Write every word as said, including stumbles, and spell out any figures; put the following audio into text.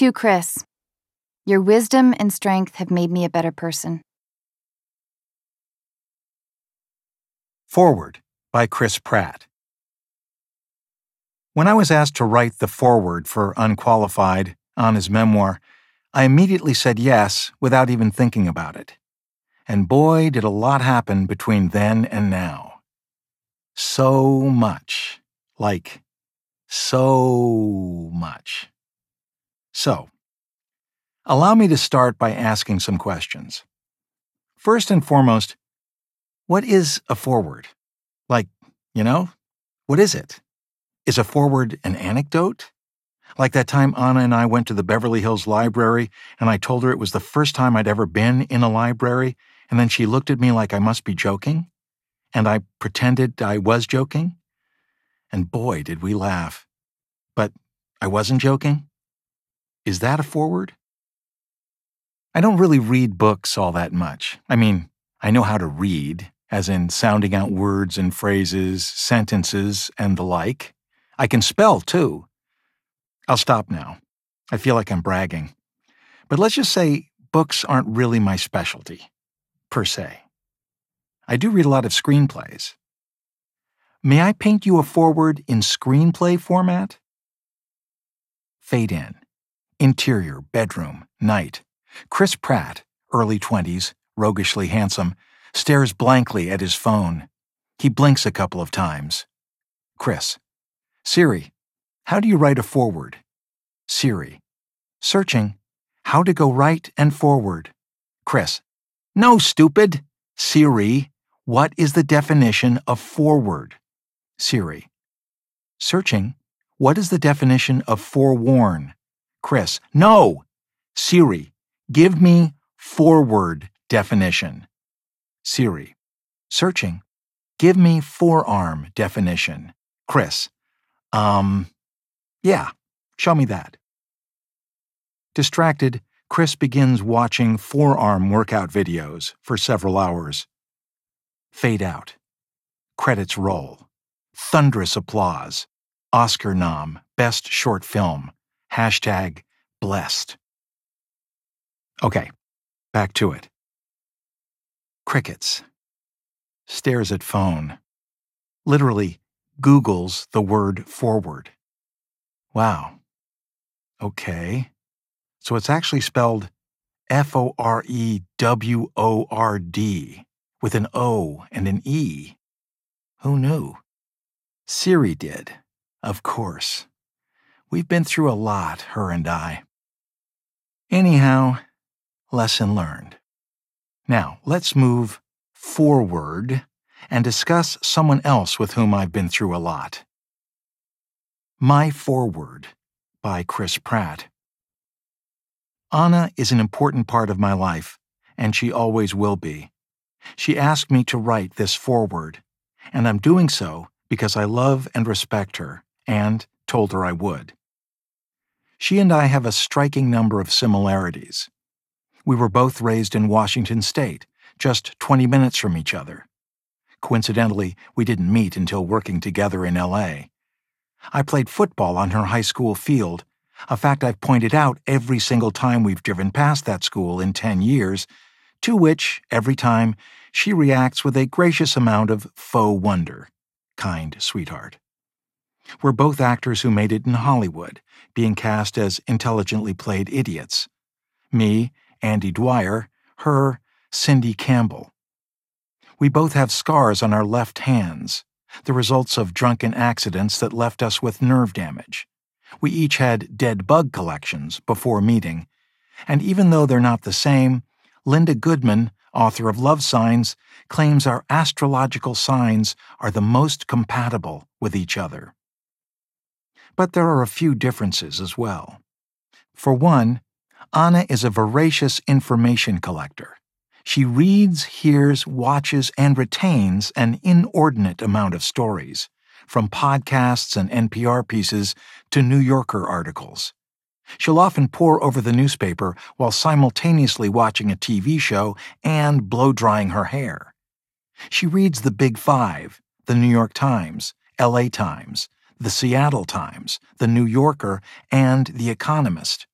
To Chris, your wisdom and strength have made me a better person. Forward by Chris Pratt. When I was asked to write the foreword for Unqualified on his memoir, I immediately said yes without even thinking about it. And boy, did a lot happen between then and now. So much. Like, so much. So, allow me to start by asking some questions. First and foremost, what is a foreword? Like, you know, what is it? Is a foreword an anecdote? Like that time Anna and I went to the Beverly Hills Library and I told her it was the first time I'd ever been in a library, and then she looked at me like I must be joking, and I pretended I was joking. And boy, did we laugh. But I wasn't joking? Is that a foreword? I don't really read books all that much. I mean, I know how to read, as in sounding out words and phrases, sentences, and the like. I can spell, too. I'll stop now. I feel like I'm bragging. But let's just say books aren't really my specialty, per se. I do read a lot of screenplays. May I paint you a foreword in screenplay format? Fade in. Interior, bedroom, night. Chris Pratt, early twenties, roguishly handsome, stares blankly at his phone. He blinks a couple of times. Chris. Siri, how do you write a foreword? Siri. Searching. How to go right and forward. Chris. No, stupid. Siri, what is the definition of forward? Siri. Searching. What is the definition of forewarn? Chris. No. Siri, give me forward definition. Siri. Searching. Give me forearm definition. Chris. Um, yeah, show me that. Distracted, Chris begins watching forearm workout videos for several hours. Fade out. Credits roll. Thunderous applause. Oscar nom, best short film. Hashtag blessed. Okay, back to it. Crickets. Stares at phone. Literally Googles the word forward. Wow. Okay. So it's actually spelled F O R E W O R D with an O and an E. Who knew? Siri did, of course. We've been through a lot, her and I. Anyhow, lesson learned. Now, let's move forward and discuss someone else with whom I've been through a lot. My Foreword by Chris Pratt. Anna is an important part of my life, and she always will be. She asked me to write this foreword, and I'm doing so because I love and respect her, and told her I would. She and I have a striking number of similarities. We were both raised in Washington State, just twenty minutes from each other. Coincidentally, we didn't meet until working together in L A. I played football on her high school field, a fact I've pointed out every single time we've driven past that school in ten years, to which, every time, she reacts with a gracious amount of faux wonder. Kind sweetheart. We're both actors who made it in Hollywood, being cast as intelligently played idiots. Me, Andy Dwyer, her, Cindy Campbell. We both have scars on our left hands, the results of drunken accidents that left us with nerve damage. We each had dead bug collections before meeting, and even though they're not the same, Linda Goodman, author of Love Signs, claims our astrological signs are the most compatible with each other. But there are a few differences as well. For one, Anna is a voracious information collector. She reads, hears, watches, and retains an inordinate amount of stories, from podcasts and N P R pieces to New Yorker articles. She'll often pore over the newspaper while simultaneously watching a T V show and blow-drying her hair. She reads the Big Five, the New York Times, L A Times, the Seattle Times, the New Yorker, and The Economist,